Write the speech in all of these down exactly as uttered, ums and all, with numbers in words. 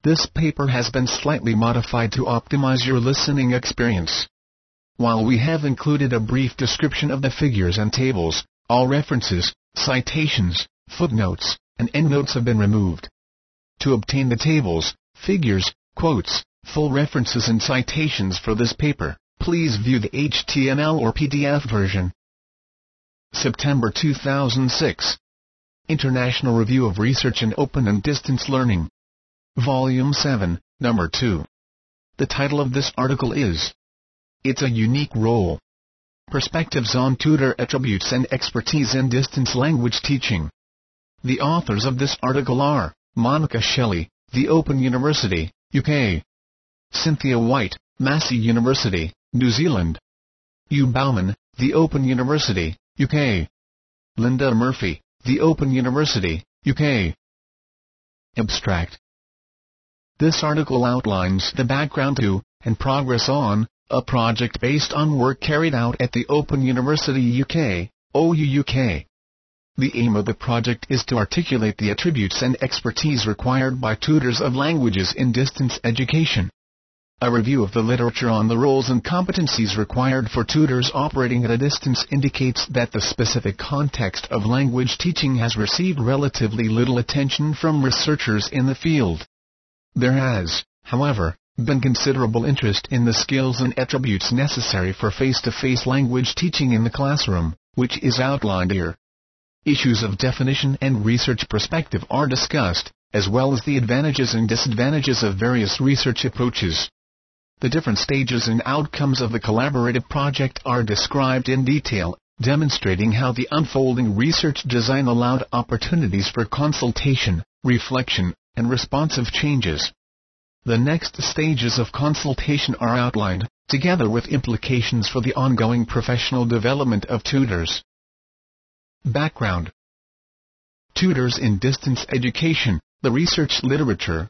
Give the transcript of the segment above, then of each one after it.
This paper has been slightly modified to optimize your listening experience. While we have included a brief description of the figures and tables, all references, citations, footnotes, and endnotes have been removed. To obtain the tables, figures, quotes, full references and citations for this paper, please view the H T M L or P D F version. September two thousand six. International Review of Research in Open and Distance Learning. Volume seven, Number two. The title of this article is It's a Unique Role. Perspectives on Tutor Attributes and Expertise in Distance Language Teaching. The authors of this article are Monica Shelley, The Open University, U K. Cynthia White, Massey University, New Zealand. Hugh Bauman, The Open University, U K. Linda Murphy, The Open University, U K. Abstract. This article outlines the background to, and progress on, a project based on work carried out at the Open University U K, O U U K. The aim of the project is to articulate the attributes and expertise required by tutors of languages in distance education. A review of the literature on the roles and competencies required for tutors operating at a distance indicates that the specific context of language teaching has received relatively little attention from researchers in the field. There has, however, been considerable interest in the skills and attributes necessary for face-to-face language teaching in the classroom, which is outlined here. Issues of definition and research perspective are discussed, as well as the advantages and disadvantages of various research approaches. The different stages and outcomes of the collaborative project are described in detail, demonstrating how the unfolding research design allowed opportunities for consultation, reflection, and responsive changes. The next stages of consultation are outlined, together with implications for the ongoing professional development of tutors. Background. Tutors in Distance Education, the research literature.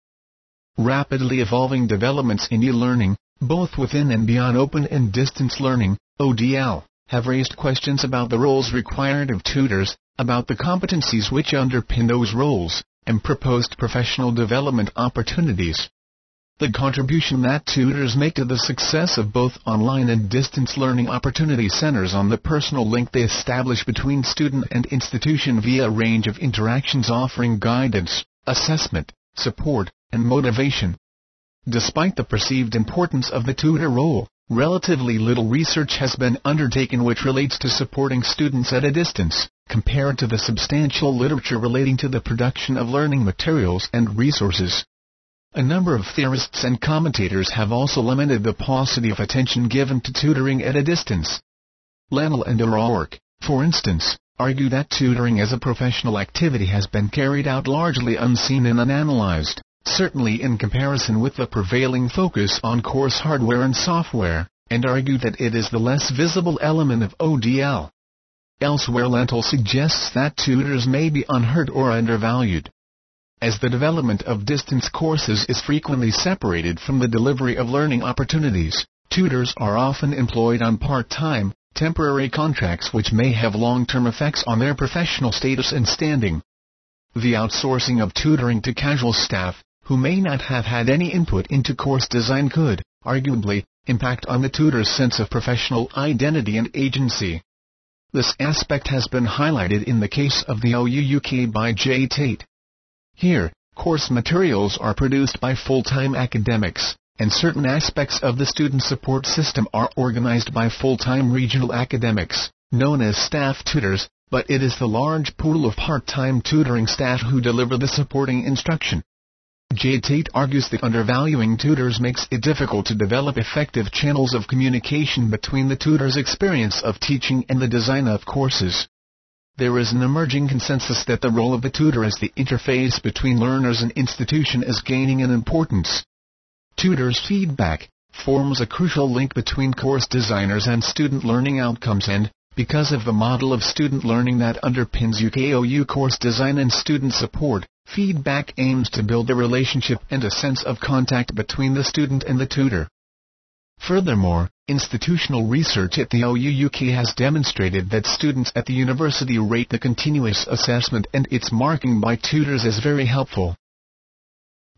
Rapidly evolving developments in e-learning, both within and beyond open and distance learning, O D L, have raised questions about the roles required of tutors, about the competencies which underpin those roles, and proposed professional development opportunities. The contribution that tutors make to the success of both online and distance learning opportunities centers on the personal link they establish between student and institution via a range of interactions offering guidance, assessment, support, and motivation. Despite the perceived importance of the tutor role, relatively little research has been undertaken which relates to supporting students at a distance, compared to the substantial literature relating to the production of learning materials and resources. A number of theorists and commentators have also lamented the paucity of attention given to tutoring at a distance. Lennell and O'Rourke, for instance, argue that tutoring as a professional activity has been carried out largely unseen and unanalyzed, certainly in comparison with the prevailing focus on course hardware and software, and argue that it is the less visible element of O D L. Elsewhere, Lentell suggests that tutors may be unheard or undervalued. As the development of distance courses is frequently separated from the delivery of learning opportunities, tutors are often employed on part-time, temporary contracts which may have long-term effects on their professional status and standing. The outsourcing of tutoring to casual staff, who may not have had any input into course design, could, arguably, impact on the tutor's sense of professional identity and agency. This aspect has been highlighted in the case of the O U U K by J. Tate. Here, course materials are produced by full-time academics, and certain aspects of the student support system are organized by full-time regional academics, known as staff tutors, but it is the large pool of part-time tutoring staff who deliver the supporting instruction. J. Tate argues that undervaluing tutors makes it difficult to develop effective channels of communication between the tutor's experience of teaching and the design of courses. There is an emerging consensus that the role of the tutor as the interface between learners and institution is gaining in importance. Tutors' feedback forms a crucial link between course designers and student learning outcomes, and, because of the model of student learning that underpins U K O U course design and student support, feedback aims to build a relationship and a sense of contact between the student and the tutor. Furthermore, institutional research at the O U U K has demonstrated that students at the university rate the continuous assessment and its marking by tutors as very helpful.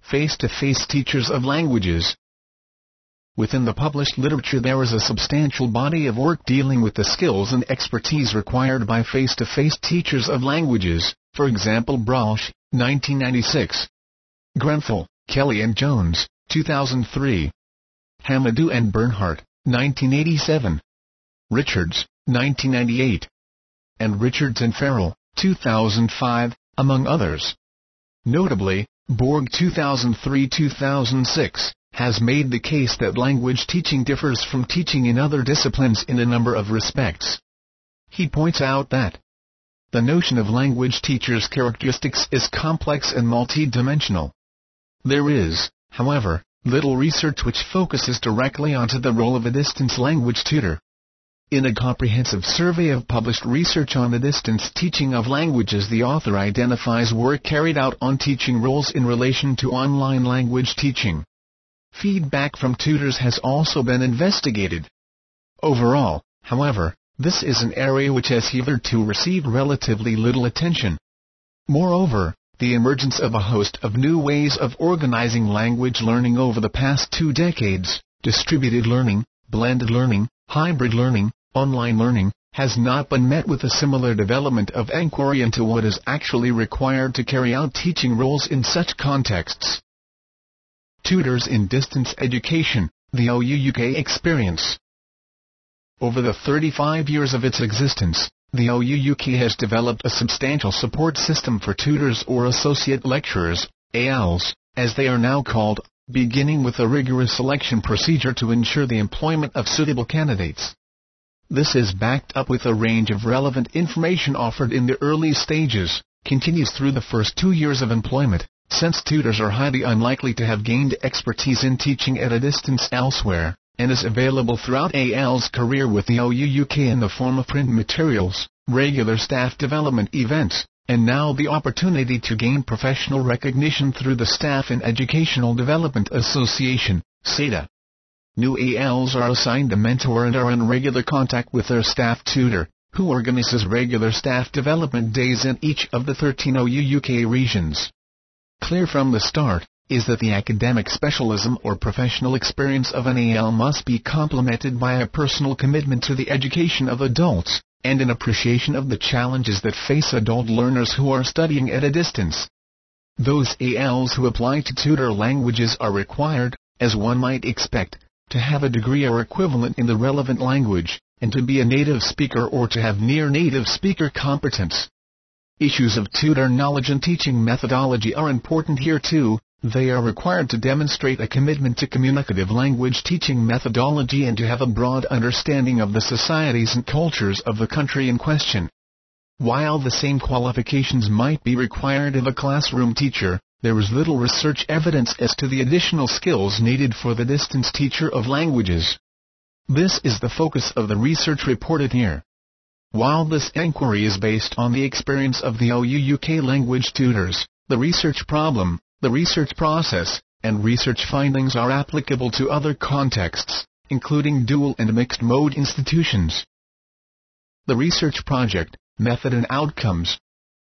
Face-to-face teachers of languages. Within the published literature there is a substantial body of work dealing with the skills and expertise required by face-to-face teachers of languages, for example Brosh, nineteen ninety-six. Grenfell, Kelly and Jones, two thousand three. Hamadou and Bernhardt, nineteen eighty-seven. Richards, nineteen ninety-eight. And Richards and Farrell, two thousand five, among others. Notably, Borg two thousand three to two thousand six has made the case that language teaching differs from teaching in other disciplines in a number of respects. He points out that the notion of language teachers' characteristics is complex and multi-dimensional. There is, however, little research which focuses directly onto the role of a distance language tutor. In a comprehensive survey of published research on the distance teaching of languages, the author identifies work carried out on teaching roles in relation to online language teaching. Feedback from tutors has also been investigated. Overall, however, this is an area which has hitherto received relatively little attention. Moreover, the emergence of a host of new ways of organizing language learning over the past two decades, distributed learning, blended learning, hybrid learning, online learning, has not been met with a similar development of inquiry into what is actually required to carry out teaching roles in such contexts. Tutors in Distance Education, the O U U K experience. Over the thirty-five years of its existence, the O U U K has developed a substantial support system for tutors or associate lecturers, A Ls, as they are now called, beginning with a rigorous selection procedure to ensure the employment of suitable candidates. This is backed up with a range of relevant information offered in the early stages, continues through the first two years of employment, since tutors are highly unlikely to have gained expertise in teaching at a distance elsewhere, and is available throughout A L's career with the O U U K in the form of print materials, regular staff development events, and now the opportunity to gain professional recognition through the Staff and Educational Development Association, S E D A. New A Ls are assigned a mentor and are in regular contact with their staff tutor, who organizes regular staff development days in each of the thirteen O U U K regions. Clear from the start is that the academic specialism or professional experience of an A L must be complemented by a personal commitment to the education of adults, and an appreciation of the challenges that face adult learners who are studying at a distance. Those A Ls who apply to tutor languages are required, as one might expect, to have a degree or equivalent in the relevant language, and to be a native speaker or to have near-native speaker competence. Issues of tutor knowledge and teaching methodology are important here too. They are required to demonstrate a commitment to communicative language teaching methodology and to have a broad understanding of the societies and cultures of the country in question. While the same qualifications might be required of a classroom teacher, there is little research evidence as to the additional skills needed for the distance teacher of languages. This is the focus of the research reported here. While this inquiry is based on the experience of the O U U K language tutors, the research problem, the research process, and research findings are applicable to other contexts, including dual and mixed mode institutions. The research project, method and outcomes.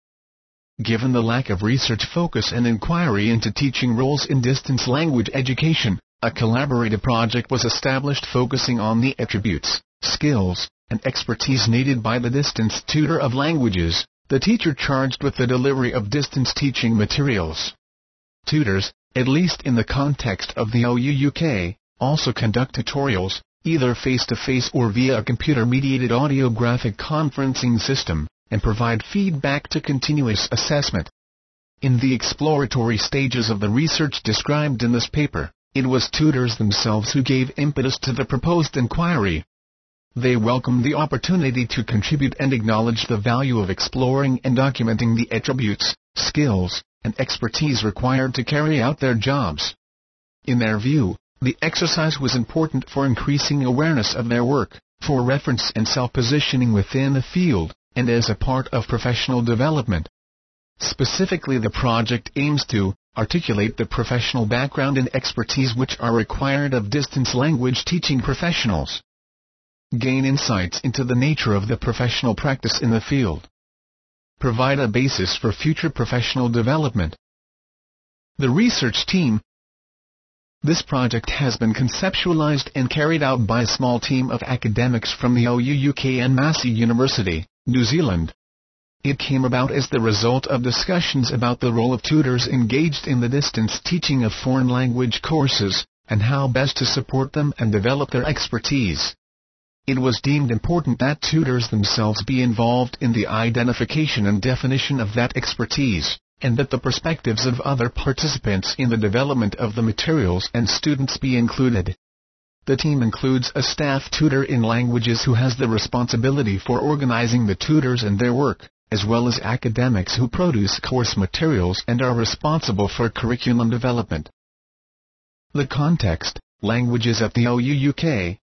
Given the lack of research focus and inquiry into teaching roles in distance language education, a collaborative project was established focusing on the attributes, skills, and expertise needed by the distance tutor of languages, the teacher charged with the delivery of distance teaching materials. Tutors, at least in the context of the O U U K, also conduct tutorials, either face-to-face or via a computer-mediated audiographic conferencing system, and provide feedback to continuous assessment. In the exploratory stages of the research described in this paper, it was tutors themselves who gave impetus to the proposed inquiry. They welcomed the opportunity to contribute and acknowledged the value of exploring and documenting the attributes, skills, and expertise required to carry out their jobs. In their view, the exercise was important for increasing awareness of their work, for reference and self-positioning within the field, and as a part of professional development. Specifically, the project aims to articulate the professional background and expertise which are required of distance language teaching professionals, gain insights into the nature of the professional practice in the field, provide a basis for future professional development, The research team. This project has been conceptualized and carried out by a small team of academics from the O U U K and Massey University, New Zealand. It came about as the result of discussions about the role of tutors engaged in the distance teaching of foreign language courses, and how best to support them and develop their expertise. It was deemed important that tutors themselves be involved in the identification and definition of that expertise, and that the perspectives of other participants in the development of the materials and students be included. The team includes a staff tutor in languages who has the responsibility for organizing the tutors and their work, as well as academics who produce course materials and are responsible for curriculum development. The context: languages at the O U U K.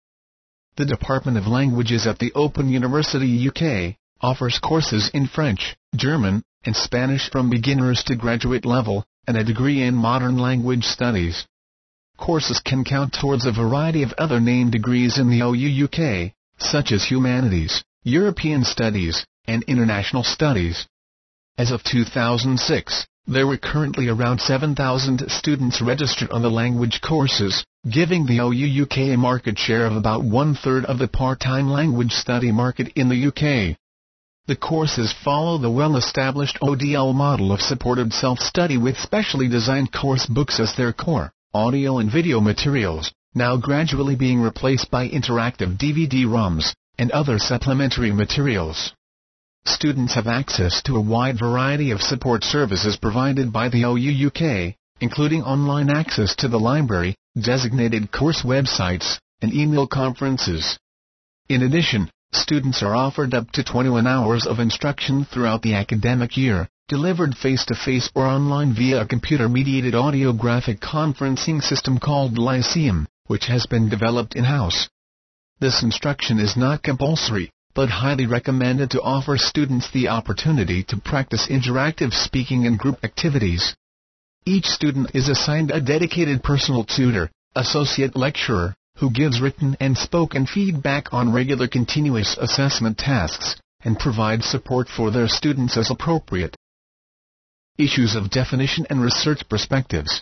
The Department of Languages at the Open University U K offers courses in French, German, and Spanish from beginners to graduate level, and a degree in modern language studies. Courses can count towards a variety of other named degrees in the O U U K, such as Humanities, European Studies, and International Studies. As of two thousand six, there were currently around seven thousand students registered on the language courses, giving the O U U K a market share of about one-third of the part-time language study market in the U K. The courses follow the well-established O D L model of supported self-study with specially designed course books as their core, audio and video materials, now gradually being replaced by interactive D V D ROMs, and other supplementary materials. Students have access to a wide variety of support services provided by the O U U K, including online access to the library, designated course websites, and email conferences. In addition, students are offered up to twenty-one hours of instruction throughout the academic year, delivered face-to-face or online via a computer-mediated audiographic conferencing system called Lyceum, which has been developed in-house. This instruction is not compulsory, but highly recommended to offer students the opportunity to practice interactive speaking and group activities. Each student is assigned a dedicated personal tutor, associate lecturer, who gives written and spoken feedback on regular continuous assessment tasks, and provides support for their students as appropriate. Issues of definition and research perspectives.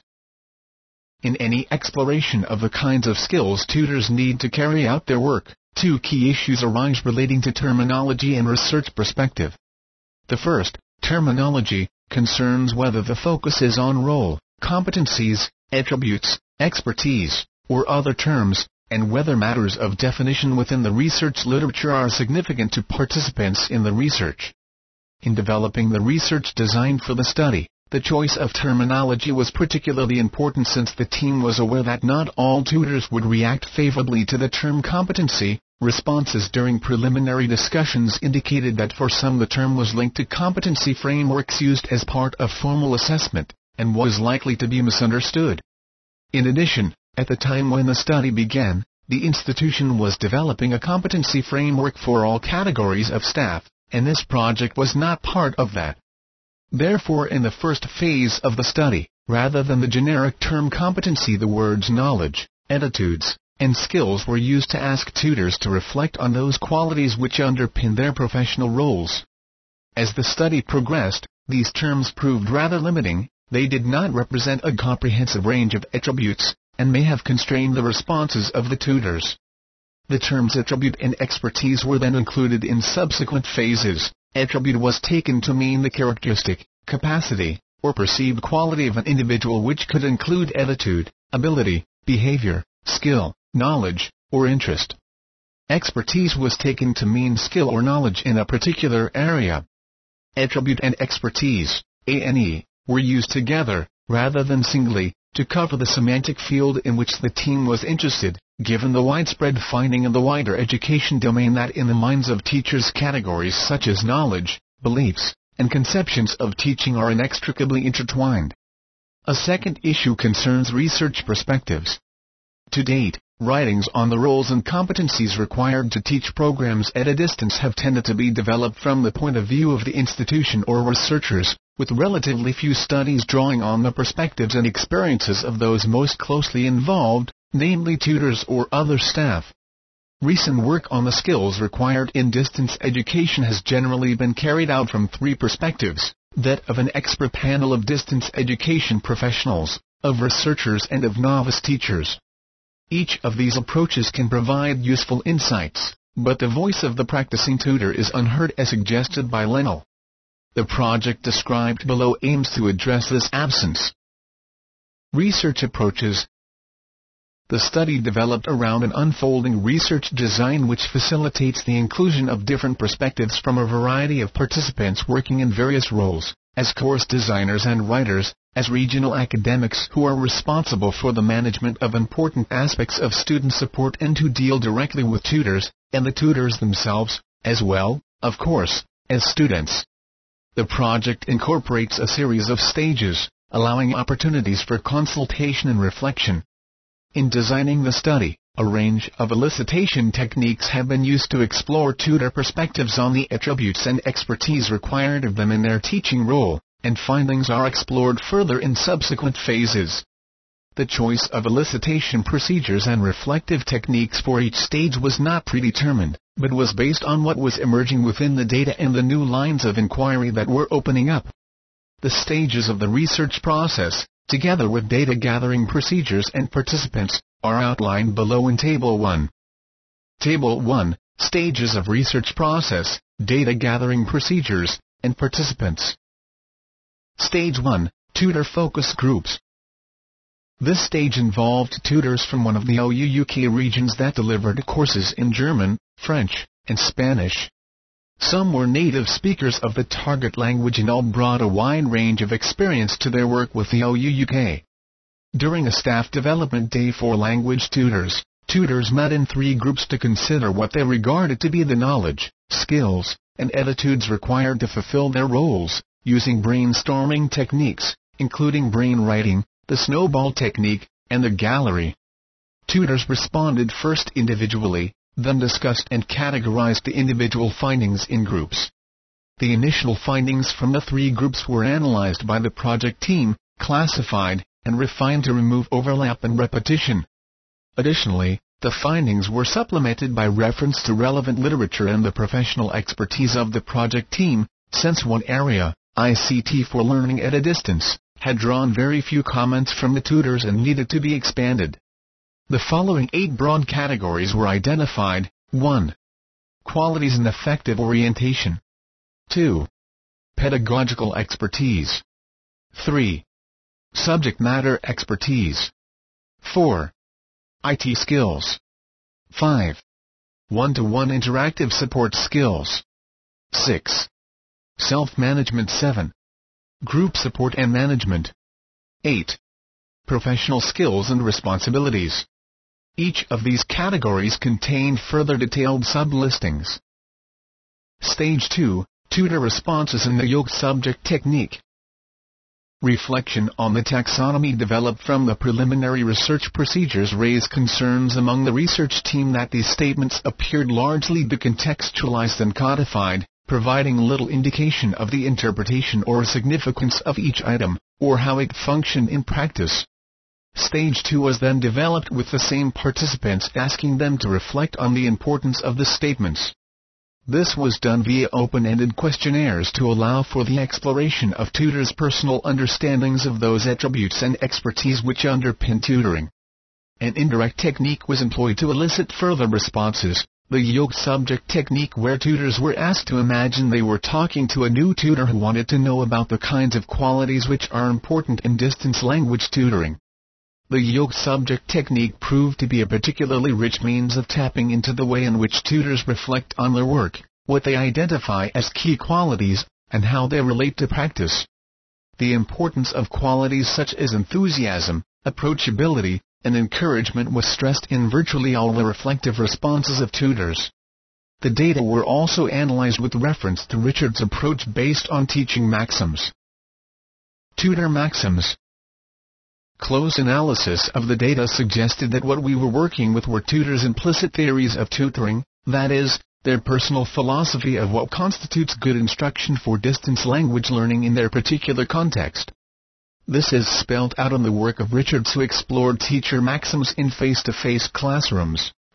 In any exploration of the kinds of skills tutors need to carry out their work, two key issues arise relating to terminology and research perspective. The first, terminology, concerns whether the focus is on role, competencies, attributes, expertise, or other terms, and whether matters of definition within the research literature are significant to participants in the research. In developing the research designed for the study, the choice of terminology was particularly important since the team was aware that not all tutors would react favorably to the term competency. Responses during preliminary discussions indicated that for some the term was linked to competency frameworks used as part of formal assessment, and was likely to be misunderstood. In addition, at the time when the study began, the institution was developing a competency framework for all categories of staff, and this project was not part of that. Therefore, in the first phase of the study, rather than the generic term competency, the words knowledge, attitudes, and skills were used to ask tutors to reflect on those qualities which underpin their professional roles. As the study progressed, these terms proved rather limiting. They did not represent a comprehensive range of attributes, and may have constrained the responses of the tutors. The terms attribute and expertise were then included in subsequent phases. Attribute was taken to mean the characteristic, capacity, or perceived quality of an individual, which could include attitude, ability, behavior, skill, knowledge, or interest. Expertise was taken to mean skill or knowledge in a particular area. Attribute and expertise, A and E, were used together, rather than singly, to cover the semantic field in which the team was interested, given the widespread finding in the wider education domain that in the minds of teachers categories such as knowledge, beliefs, and conceptions of teaching are inextricably intertwined. A second issue concerns research perspectives. To date, writings on the roles and competencies required to teach programs at a distance have tended to be developed from the point of view of the institution or researchers, with relatively few studies drawing on the perspectives and experiences of those most closely involved, namely tutors or other staff. Recent work on the skills required in distance education has generally been carried out from three perspectives: that of an expert panel of distance education professionals, of researchers and of novice teachers. Each of these approaches can provide useful insights, but the voice of the practicing tutor is unheard as suggested by Lennell. The project described below aims to address this absence. Research approaches. The study developed around an unfolding research design which facilitates the inclusion of different perspectives from a variety of participants working in various roles, as course designers and writers, as regional academics who are responsible for the management of important aspects of student support and who deal directly with tutors, and the tutors themselves, as well, of course, as students. The project incorporates a series of stages, allowing opportunities for consultation and reflection. In designing the study, a range of elicitation techniques have been used to explore tutor perspectives on the attributes and expertise required of them in their teaching role, and findings are explored further in subsequent phases. The choice of elicitation procedures and reflective techniques for each stage was not predetermined, but was based on what was emerging within the data and the new lines of inquiry that were opening up. The stages of the research process, together with data gathering procedures and participants, are outlined below in Table one. Table one, Stages of Research Process, Data Gathering Procedures, and Participants. Stage one, Tutor Focus Groups. This stage involved tutors from one of the O U U K regions that delivered courses in German, French, and Spanish. Some were native speakers of the target language and all brought a wide range of experience to their work with the O U U K. During a staff development day for language tutors, tutors met in three groups to consider what they regarded to be the knowledge, skills, and attitudes required to fulfill their roles, using brainstorming techniques, including brainwriting, the snowball technique, and the gallery. Tutors responded first individually, then discussed and categorized the individual findings in groups. The initial findings from the three groups were analyzed by the project team, classified, and refined to remove overlap and repetition. Additionally, the findings were supplemented by reference to relevant literature and the professional expertise of the project team, since one area, I C T for learning at a distance, had drawn very few comments from the tutors and needed to be expanded. The following eight broad categories were identified. one. Qualities and effective orientation. two. Pedagogical expertise. three. Subject matter expertise. four. I T skills. five. One-to-one interactive support skills. six. Self-management. seven. Group support and management. eight. Professional skills and responsibilities. Each of these categories contained further detailed sub-listings. Stage two, Tutor responses in the yoke subject technique. Reflection on the taxonomy developed from the preliminary research procedures raised concerns among the research team that these statements appeared largely decontextualized and codified, providing little indication of the interpretation or significance of each item, or how it functioned in practice. Stage two was then developed with the same participants, asking them to reflect on the importance of the statements. This was done via open-ended questionnaires to allow for the exploration of tutors' personal understandings of those attributes and expertise which underpin tutoring. An indirect technique was employed to elicit further responses, the yoke subject technique, where tutors were asked to imagine they were talking to a new tutor who wanted to know about the kinds of qualities which are important in distance language tutoring. The yoke subject technique proved to be a particularly rich means of tapping into the way in which tutors reflect on their work, what they identify as key qualities, and how they relate to practice. The importance of qualities such as enthusiasm, approachability, and encouragement was stressed in virtually all the reflective responses of tutors. The data were also analyzed with reference to Richard's approach based on teaching maxims. Tutor maxims. Close analysis of the data suggested that what we were working with were tutors' implicit theories of tutoring, that is, their personal philosophy of what constitutes good instruction for distance language learning in their particular context. This is spelled out in the work of Richards, who explored teacher maxims in face-to-face classrooms,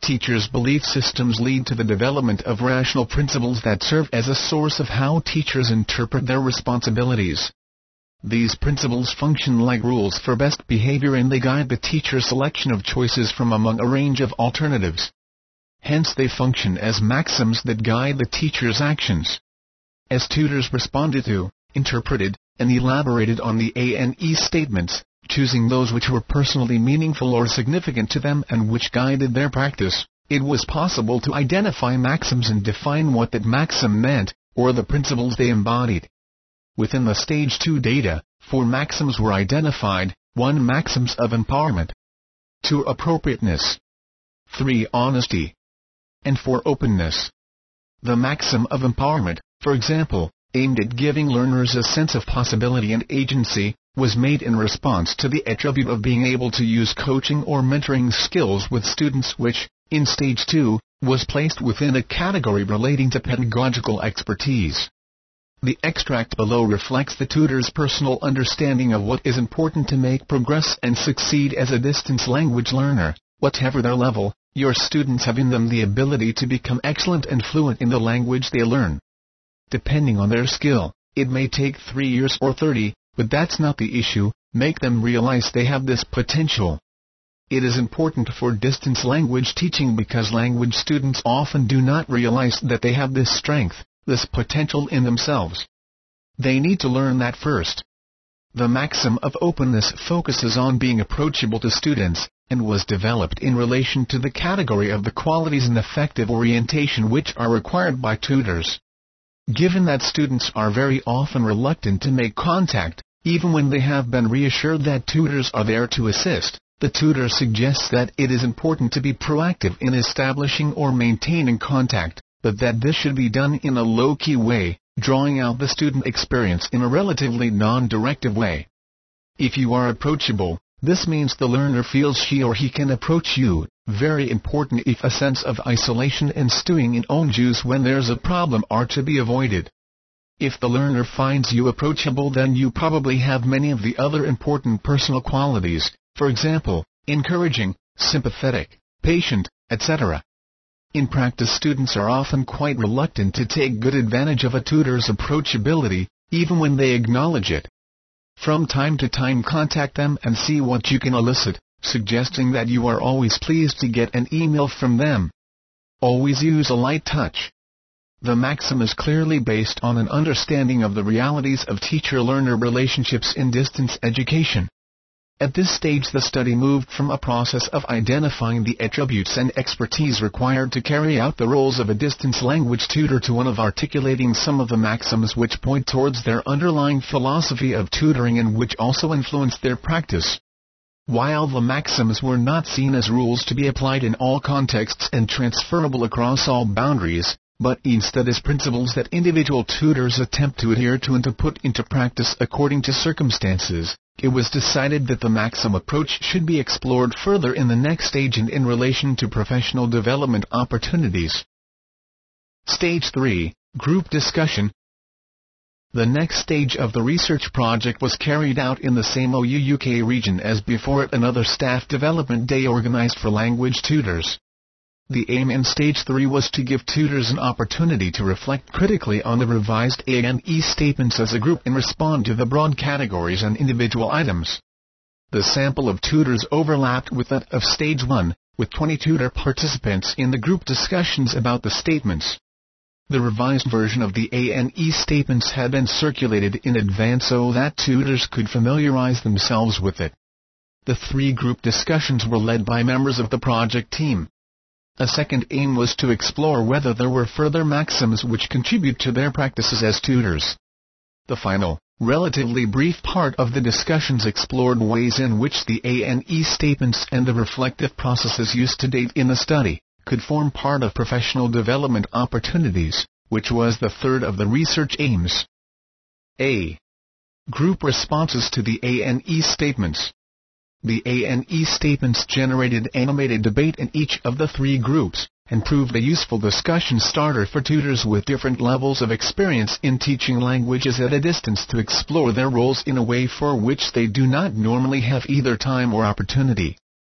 Teachers' belief systems lead to the development of rational principles that serve as a source of how teachers interpret their responsibilities. These principles function like rules for best behavior, and they guide the teacher's selection of choices from among a range of alternatives. Hence they function as maxims that guide the teacher's actions. As tutors responded to, interpreted, and elaborated on the A and E statements, choosing those which were personally meaningful or significant to them and which guided their practice, it was possible to identify maxims and define what that maxim meant, or the principles they embodied. Within the Stage two data, four maxims were identified: one Maxims of empowerment, two Appropriateness, three Honesty, and four Openness. The maxim of empowerment, for example, aimed at giving learners a sense of possibility and agency, was made in response to the attribute of being able to use coaching or mentoring skills with students, which, in Stage two, was placed within a category relating to pedagogical expertise. The extract below reflects the tutor's personal understanding of what is important to make progress and succeed as a distance language learner. Whatever their level, your students have in them the ability to become excellent and fluent in the language they learn. Depending on their skill, it may take three years or thirty, but that's not the issue. Make them realize they have this potential. It is important for distance language teaching because language students often do not realize that they have this strength, this potential in themselves. They need to learn that first. The maxim of openness focuses on being approachable to students, and was developed in relation to the category of the qualities and effective orientation which are required by tutors. Given that students are very often reluctant to make contact, even when they have been reassured that tutors are there to assist, the tutor suggests that it is important to be proactive in establishing or maintaining contact, but that this should be done in a low-key way, drawing out the student experience in a relatively non-directive way. If you are approachable, this means the learner feels she or he can approach you. Very important if a sense of isolation and stewing in own juice when there's a problem are to be avoided. If the learner finds you approachable, then you probably have many of the other important personal qualities, for example, encouraging, sympathetic, patient, et cetera. In practice, students are often quite reluctant to take good advantage of a tutor's approachability, even when they acknowledge it. From time to time, contact them and see what you can elicit, suggesting that you are always pleased to get an email from them. Always use a light touch. The maxim is clearly based on an understanding of the realities of teacher-learner relationships in distance education. At this stage, the study moved from a process of identifying the attributes and expertise required to carry out the roles of a distance language tutor to one of articulating some of the maxims which point towards their underlying philosophy of tutoring and which also influence their practice. While the maxims were not seen as rules to be applied in all contexts and transferable across all boundaries, but instead as principles that individual tutors attempt to adhere to and to put into practice according to circumstances, it was decided that the maxim approach should be explored further in the next stage and in relation to professional development opportunities. Stage three, Group Discussion. The next stage of the research project was carried out in the same O U U K region as before at another staff development day organized for language tutors. The aim in Stage three was to give tutors an opportunity to reflect critically on the revised A and E statements as a group and respond to the broad categories and individual items. The sample of tutors overlapped with that of Stage one, with twenty tutor participants in the group discussions about the statements. The revised version of the A and E statements had been circulated in advance so that tutors could familiarize themselves with it. The three group discussions were led by members of the project team. A second aim was to explore whether there were further maxims which contribute to their practices as tutors. The final, relatively brief part of the discussions explored ways in which the A and E statements and the reflective processes used to date in the study could form part of professional development opportunities, which was the third of the research aims. A. Group responses to the A and E statements. The A and E statements generated animated debate in each of the three groups, and proved a useful discussion starter for tutors with different levels of experience in teaching languages at a distance to explore their roles in a way for which they do not normally have either time or opportunity.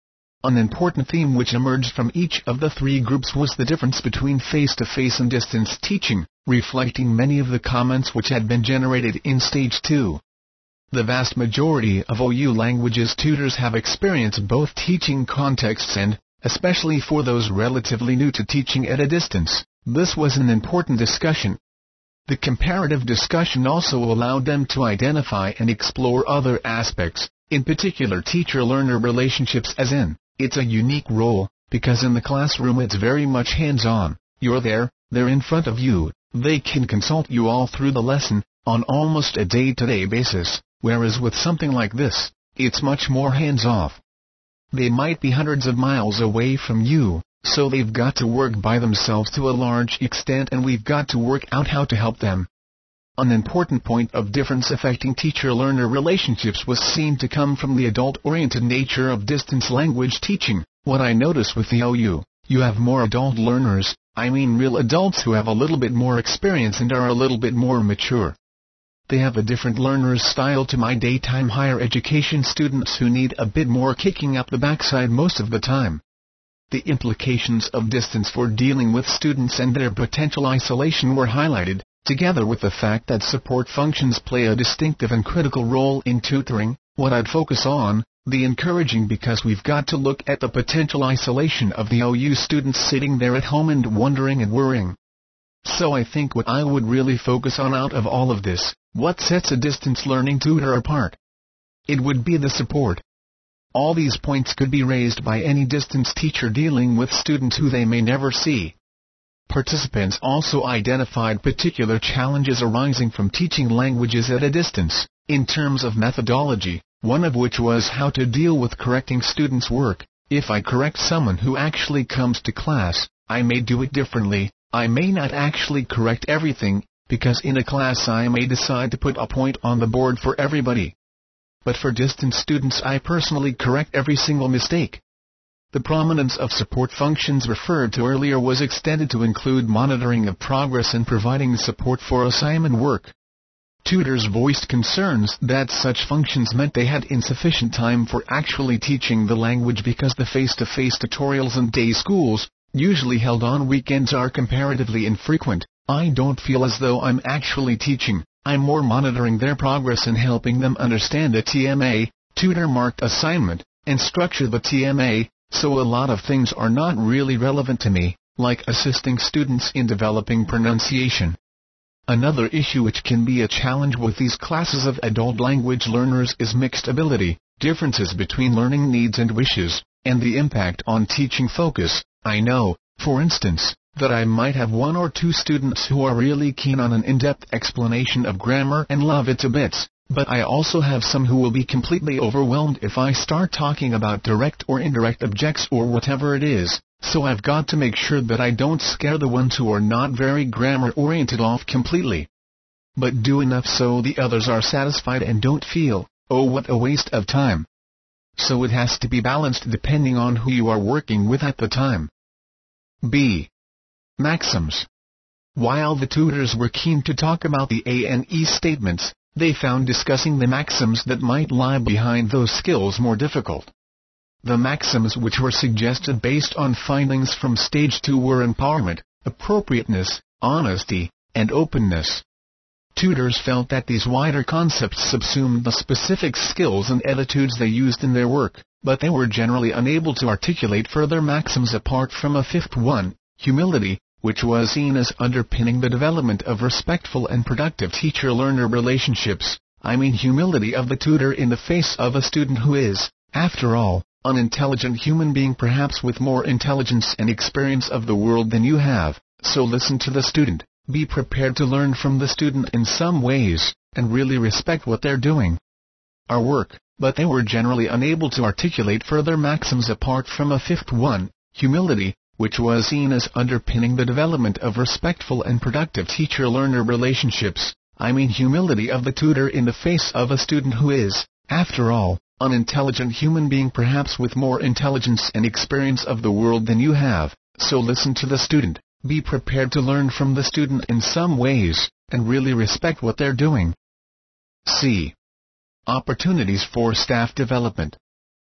An important theme which emerged from each of the three groups was the difference between face-to-face and distance teaching, reflecting many of the comments which had been generated in Stage two. The vast majority of O U languages tutors have experienced both teaching contexts and, especially for those relatively new to teaching at a distance, this was an important discussion. The comparative discussion also allowed them to identify and explore other aspects, in particular teacher-learner relationships, as in, it's a unique role, because in the classroom it's very much hands-on. You're there, they're in front of you, they can consult you all through the lesson, on almost a day-to-day basis, whereas with something like this, it's much more hands-off. They might be hundreds of miles away from you, so they've got to work by themselves to a large extent, and we've got to work out how to help them. An important point of difference affecting teacher-learner relationships was seen to come from the adult-oriented nature of distance language teaching. What I notice with the O U, you have more adult learners, I mean real adults who have a little bit more experience and are a little bit more mature. They have a different learner's style to my daytime higher education students who need a bit more kicking up the backside most of the time. The implications of distance for dealing with students and their potential isolation were highlighted, together with the fact that support functions play a distinctive and critical role in tutoring. What I'd focus on, the encouraging, because we've got to look at the potential isolation of the O U students sitting there at home and wondering and worrying. So I think what I would really focus on out of all of this, what sets a distance learning tutor apart? It would be the support. All these points could be raised by any distance teacher dealing with students who they may never see. Participants also identified particular challenges arising from teaching languages at a distance, in terms of methodology, one of which was how to deal with correcting students' work. If I correct someone who actually comes to class, I may do it differently. I may not actually correct everything, because in a class I may decide to put a point on the board for everybody. But for distance students I personally correct every single mistake. The prominence of support functions referred to earlier was extended to include monitoring of progress and providing support for assignment work. Tutors voiced concerns that such functions meant they had insufficient time for actually teaching the language because the face-to-face tutorials and day schools, usually held on weekends, are comparatively infrequent. I don't feel as though I'm actually teaching, I'm more monitoring their progress and helping them understand a T M A, tutor-marked assignment, and structure the T M A, so a lot of things are not really relevant to me, like assisting students in developing pronunciation. Another issue which can be a challenge with these classes of adult language learners is mixed ability, differences between learning needs and wishes, and the impact on teaching focus. I know, for instance, that I might have one or two students who are really keen on an in-depth explanation of grammar and love it to bits, but I also have some who will be completely overwhelmed if I start talking about direct or indirect objects or whatever it is, so I've got to make sure that I don't scare the ones who are not very grammar-oriented off completely, but do enough so the others are satisfied and don't feel, oh, what a waste of time. So it has to be balanced depending on who you are working with at the time. B. Maxims. While the tutors were keen to talk about the A and E statements, they found discussing the maxims that might lie behind those skills more difficult. The maxims which were suggested based on findings from Stage two were empowerment, appropriateness, honesty, and openness. Tutors felt that these wider concepts subsumed the specific skills and attitudes they used in their work, but they were generally unable to articulate further maxims apart from a fifth one, humility, which was seen as underpinning the development of respectful and productive teacher-learner relationships. I mean humility of the tutor in the face of a student who is, after all, an intelligent human being, perhaps with more intelligence and experience of the world than you have. So listen to the student, be prepared to learn from the student in some ways, and really respect what they're doing. Our work, but they were generally unable to articulate further maxims apart from a fifth one, humility, which was seen as underpinning the development of respectful and productive teacher-learner relationships. I mean humility of the tutor in the face of a student who is, after all, an intelligent human being, perhaps with more intelligence and experience of the world than you have. So listen to the student, be prepared to learn from the student in some ways, and really respect what they're doing. C. Opportunities for staff development.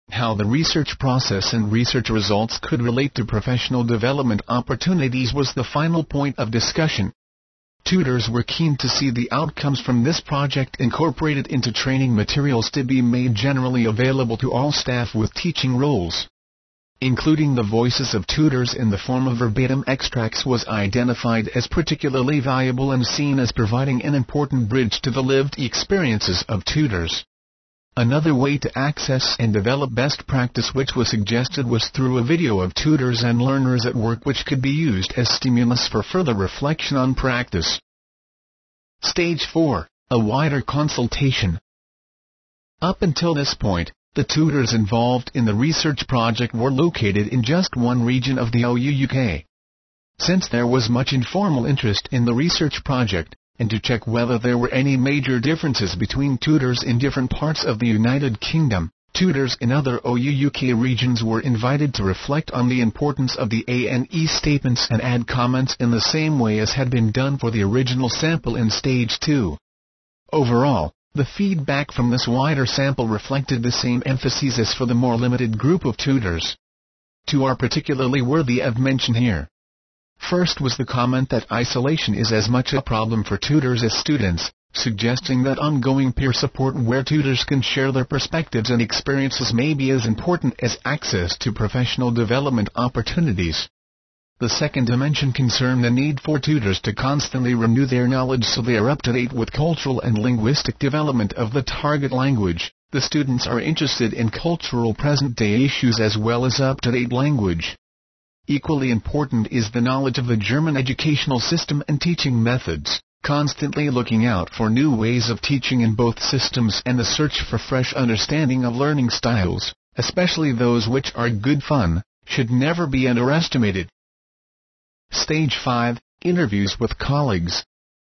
How the research process and research results could relate to professional development opportunities was the final point of discussion. Tutors were keen to see the outcomes from this project incorporated into training materials to be made generally available to all staff with teaching roles. Including the voices of tutors in the form of verbatim extracts was identified as particularly valuable and seen as providing an important bridge to the lived experiences of tutors. Another way to access and develop best practice which was suggested was through a video of tutors and learners at work which could be used as stimulus for further reflection on practice. Stage four. A wider consultation. Up until this point, the tutors involved in the research project were located in just one region of the O U K. Since there was much informal interest in the research project, and to check whether there were any major differences between tutors in different parts of the United Kingdom, tutors in other O U K regions were invited to reflect on the importance of the A and E statements and add comments in the same way as had been done for the original sample in Stage two. Overall, the feedback from this wider sample reflected the same emphases as for the more limited group of tutors. Two are particularly worthy of mention here. First was the comment that isolation is as much a problem for tutors as students, suggesting that ongoing peer support where tutors can share their perspectives and experiences may be as important as access to professional development opportunities. The second dimension concerned the need for tutors to constantly renew their knowledge so they are up to date with cultural and linguistic development of the target language. The students are interested in cultural present-day issues as well as up-to-date language. Equally important is the knowledge of the German educational system and teaching methods, constantly looking out for new ways of teaching in both systems and the search for fresh understanding of learning styles, especially those which are good fun, should never be underestimated. Stage five. Interviews with colleagues.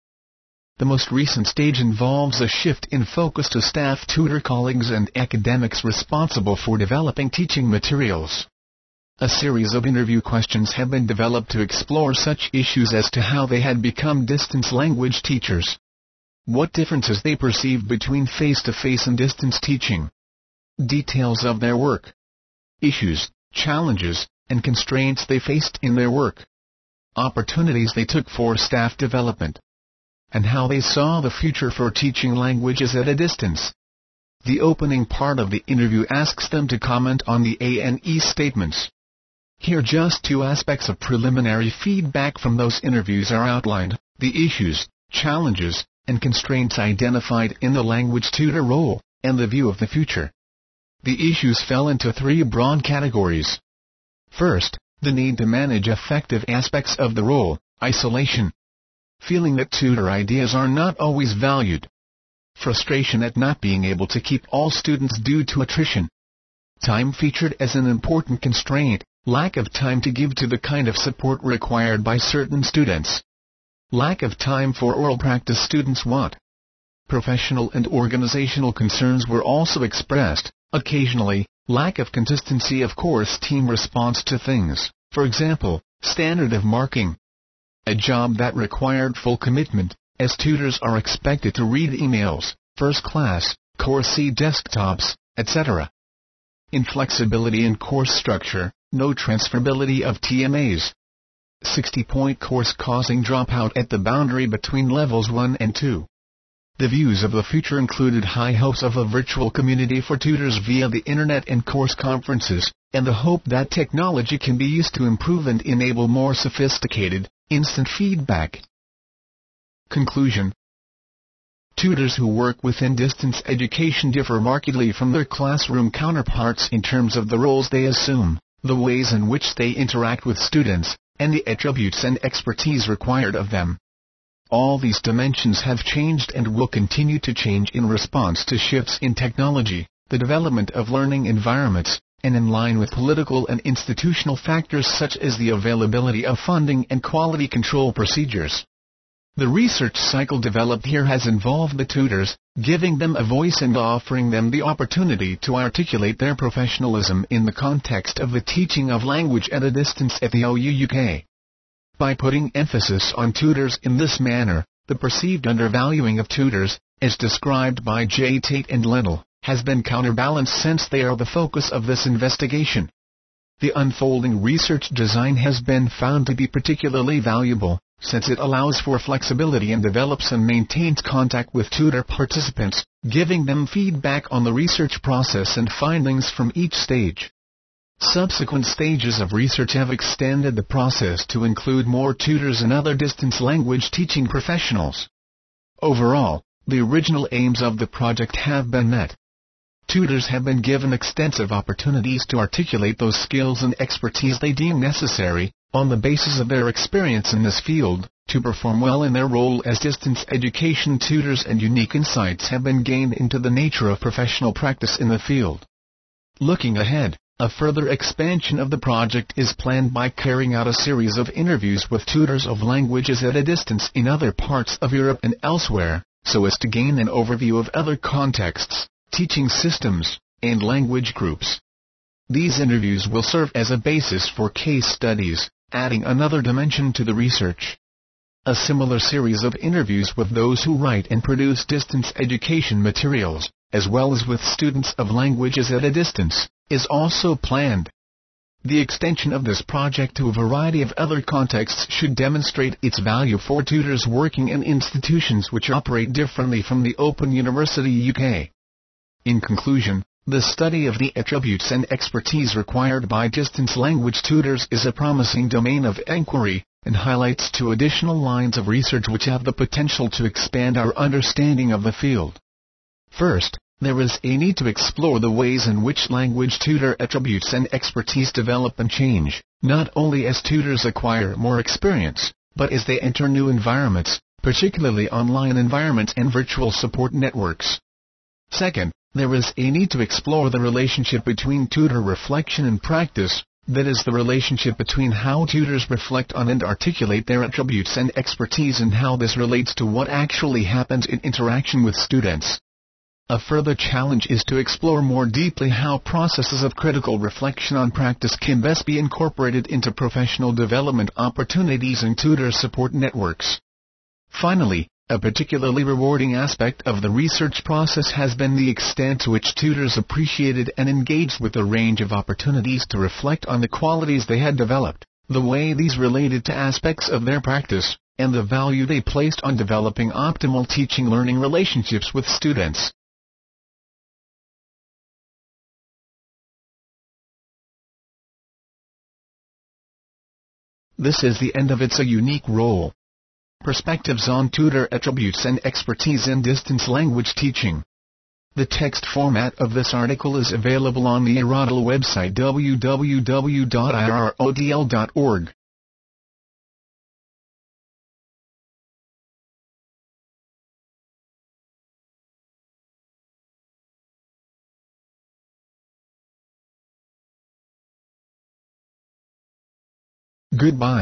The most recent stage involves a shift in focus to staff, tutor colleagues and academics responsible for developing teaching materials. A series of interview questions have been developed to explore such issues as to how they had become distance language teachers, what differences they perceived between face-to-face and distance teaching, details of their work, issues, challenges, and constraints they faced in their work, opportunities they took for staff development, and how they saw the future for teaching languages at a distance. The opening part of the interview asks them to comment on the A and E statements. Here just two aspects of preliminary feedback from those interviews are outlined: the issues, challenges, and constraints identified in the language tutor role, and the view of the future. The issues fell into three broad categories. First, the need to manage effective aspects of the role: isolation, feeling that tutor ideas are not always valued, frustration at not being able to keep all students due to attrition. Time featured as an important constraint: lack of time to give to the kind of support required by certain students. Lack of time for oral practice students want. Professional and organizational concerns were also expressed, occasionally, lack of consistency of course team response to things, for example, standard of marking. A job that required full commitment, as tutors are expected to read emails, first class, course see desktops, et cetera. Inflexibility in course structure, no transferability of T M As. sixty-point course causing dropout at the boundary between levels one and two. The views of the future included high hopes of a virtual community for tutors via the internet and course conferences, and the hope that technology can be used to improve and enable more sophisticated, instant feedback. Conclusion. Tutors who work within distance education differ markedly from their classroom counterparts in terms of the roles they assume, the ways in which they interact with students, and the attributes and expertise required of them. All these dimensions have changed and will continue to change in response to shifts in technology, the development of learning environments, and in line with political and institutional factors such as the availability of funding and quality control procedures. The research cycle developed here has involved the tutors, giving them a voice and offering them the opportunity to articulate their professionalism in the context of the teaching of language at a distance at the O U K. By putting emphasis on tutors in this manner, the perceived undervaluing of tutors, as described by J. Tate and Lennell, has been counterbalanced since they are the focus of this investigation. The unfolding research design has been found to be particularly valuable, since it allows for flexibility and develops and maintains contact with tutor participants, giving them feedback on the research process and findings from each stage. Subsequent stages of research have extended the process to include more tutors and other distance language teaching professionals. Overall, the original aims of the project have been met. Tutors have been given extensive opportunities to articulate those skills and expertise they deem necessary, on the basis of their experience in this field, to perform well in their role as distance education tutors, and unique insights have been gained into the nature of professional practice in the field. Looking ahead, a further expansion of the project is planned by carrying out a series of interviews with tutors of languages at a distance in other parts of Europe and elsewhere, so as to gain an overview of other contexts, teaching systems, and language groups. These interviews will serve as a basis for case studies, adding another dimension to the research. A similar series of interviews with those who write and produce distance education materials, as well as with students of languages at a distance, is also planned. The extension of this project to a variety of other contexts should demonstrate its value for tutors working in institutions which operate differently from the Open University U K. In conclusion, the study of the attributes and expertise required by distance language tutors is a promising domain of inquiry, and highlights two additional lines of research which have the potential to expand our understanding of the field. First, there is a need to explore the ways in which language tutor attributes and expertise develop and change, not only as tutors acquire more experience, but as they enter new environments, particularly online environments and virtual support networks. Second, there is a need to explore the relationship between tutor reflection and practice, that is, the relationship between how tutors reflect on and articulate their attributes and expertise and how this relates to what actually happens in interaction with students. A further challenge is to explore more deeply how processes of critical reflection on practice can best be incorporated into professional development opportunities and tutor support networks. Finally, a particularly rewarding aspect of the research process has been the extent to which tutors appreciated and engaged with the range of opportunities to reflect on the qualities they had developed, the way these related to aspects of their practice, and the value they placed on developing optimal teaching-learning relationships with students. This is the end of It's a Unique Role. Perspectives on Tutor Attributes and Expertise in Distance Language Teaching. The text format of this article is available on the I R O D L website w w w dot i r o d l dot org. Goodbye.